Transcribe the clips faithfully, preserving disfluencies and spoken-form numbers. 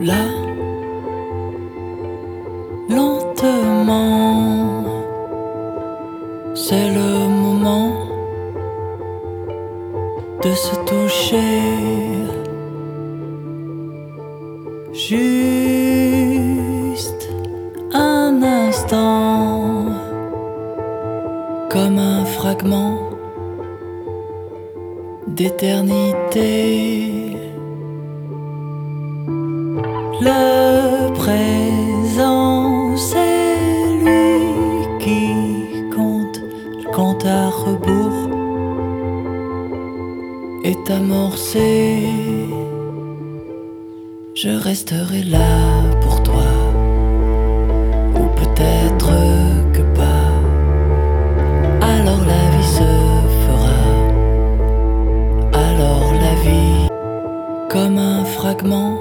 Là, lentement, c'est le moment de se toucher. Juste un instant, comme un fragment d'éternité. Le présent, c'est lui qui compte. Le compte à rebours est amorcé. Je resterai là pour toi, ou peut-être que pas. Alors la vie se fera. Alors la vie, comme un fragment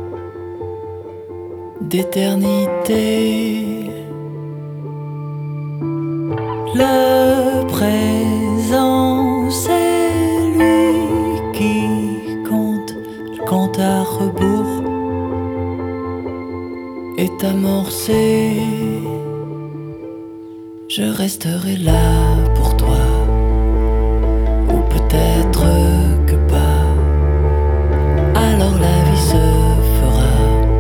d'éternité. Le présent, c'est lui qui compte. Le compte à rebours est amorcé. Je resterai là pour toi, ou peut-être que pas. Alors la vie se fera.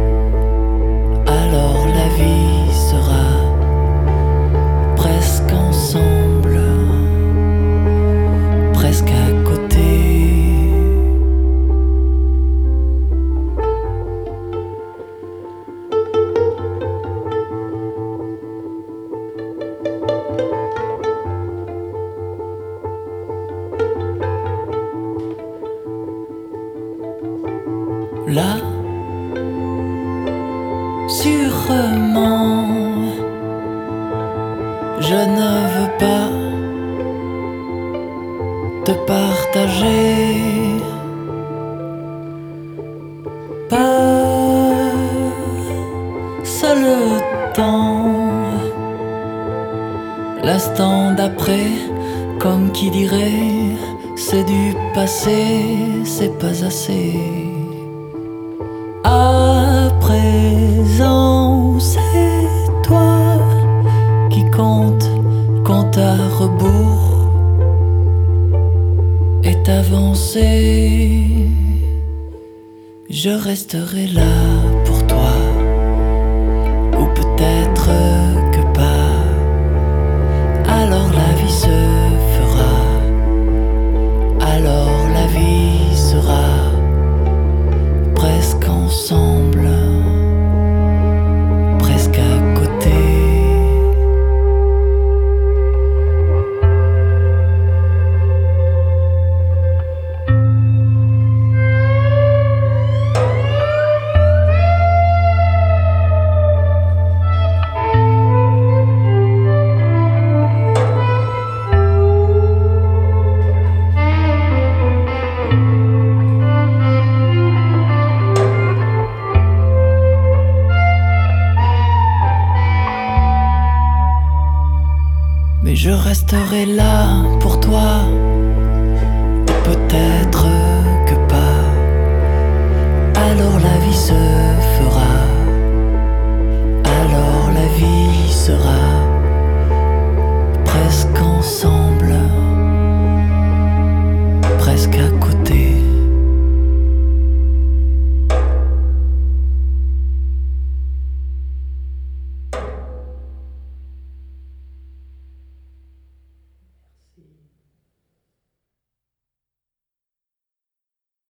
Alors la vie sera presque ensemble, presque à côté. Là, sûrement, je ne veux pas te partager. Passe le temps, l'instant d'après, comme qui dirait, c'est du passé, c'est pas assez. À présent, c'est toi qui compte, compte à rebours est avancé. Je resterai là pour toi, ou peut-être que pas. Alors la vie se fera. Alors la vie sera presque ensemble, presque à côté. Mais je resterai là pour toi, et peut-être que pas. Alors la vie se fera. Alors la vie sera presque ensemble.